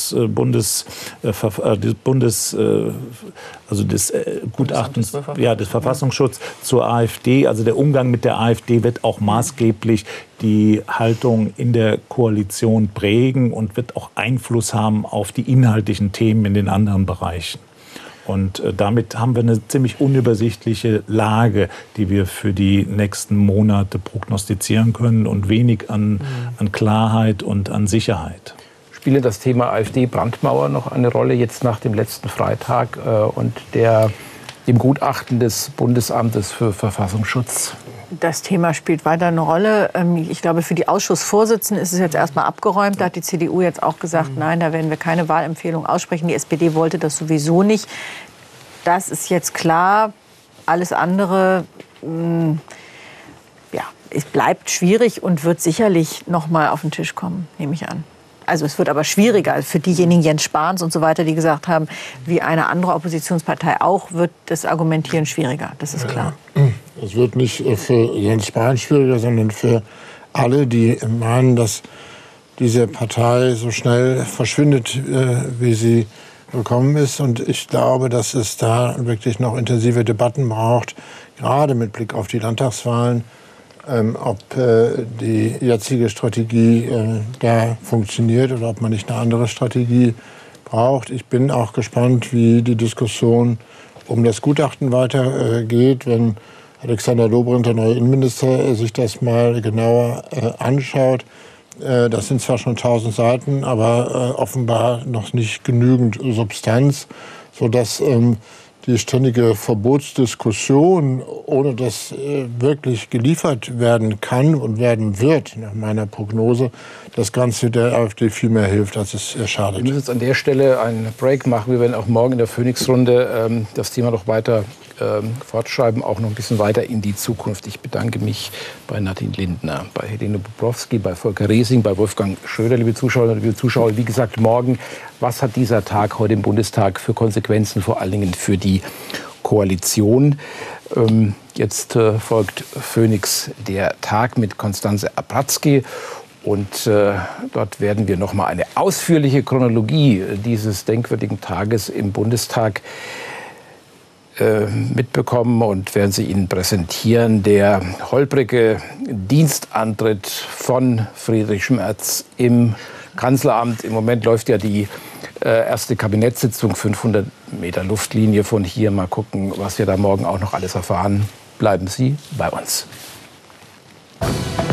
Gutachtens, des Verfassungsschutzes zur AfD, also der Umgang mit der AfD wird auch maßgeblich die Haltung in der Koalition prägen und wird auch Einfluss haben auf die inhaltlichen Themen in den anderen Bereichen. Und damit haben wir eine ziemlich unübersichtliche Lage, die wir für die nächsten Monate prognostizieren können und wenig an Klarheit und an Sicherheit. Spielt das Thema AfD-Brandmauer noch eine Rolle jetzt nach dem letzten Freitag und dem Gutachten des Bundesamtes für Verfassungsschutz? Das Thema spielt weiter eine Rolle. Ich glaube, für die Ausschussvorsitzenden ist es jetzt erstmal abgeräumt. Da hat die CDU jetzt auch gesagt, nein, da werden wir keine Wahlempfehlung aussprechen. Die SPD wollte das sowieso nicht. Das ist jetzt klar. Alles andere, es bleibt schwierig und wird sicherlich noch mal auf den Tisch kommen, nehme ich an. Also es wird aber schwieriger für diejenigen, Jens Spahns und so weiter, die gesagt haben, wie eine andere Oppositionspartei auch, wird das Argumentieren schwieriger. Das ist klar. Es wird nicht für Jens Spahn schwieriger, sondern für alle, die meinen, dass diese Partei so schnell verschwindet, wie sie gekommen ist. Und ich glaube, dass es da wirklich noch intensive Debatten braucht, gerade mit Blick auf die Landtagswahlen, ob die jetzige Strategie da funktioniert oder ob man nicht eine andere Strategie braucht. Ich bin auch gespannt, wie die Diskussion um das Gutachten weitergeht, wenn Alexander Dobrindt, der neue Innenminister, sich das mal genauer anschaut. Das sind zwar schon 1000 Seiten, aber offenbar noch nicht genügend Substanz, sodass die ständige Verbotsdiskussion, ohne dass wirklich geliefert werden kann und werden wird, nach meiner Prognose, das Ganze der AfD viel mehr hilft, als es schadet. Wir müssen jetzt an der Stelle einen Break machen. Wir werden auch morgen in der Phoenix-Runde das Thema noch weiter fortschreiben, auch noch ein bisschen weiter in die Zukunft. Ich bedanke mich bei Nadine Lindner, bei Helene Bobrowski, bei Volker Resing, bei Wolfgang Schröder, liebe Zuschauerinnen und liebe Zuschauer. Wie gesagt, morgen, was hat dieser Tag heute im Bundestag für Konsequenzen, vor allen Dingen für die Koalition? Jetzt folgt Phoenix der Tag mit Konstanze Apratzky. Und dort werden wir noch mal eine ausführliche Chronologie dieses denkwürdigen Tages im Bundestag mitbekommen und werden sie Ihnen präsentieren. Der holprige Dienstantritt von Friedrich Merz im Kanzleramt. Im Moment läuft ja die erste Kabinettssitzung, 500 Meter Luftlinie von hier. Mal gucken, was wir da morgen auch noch alles erfahren. Bleiben Sie bei uns.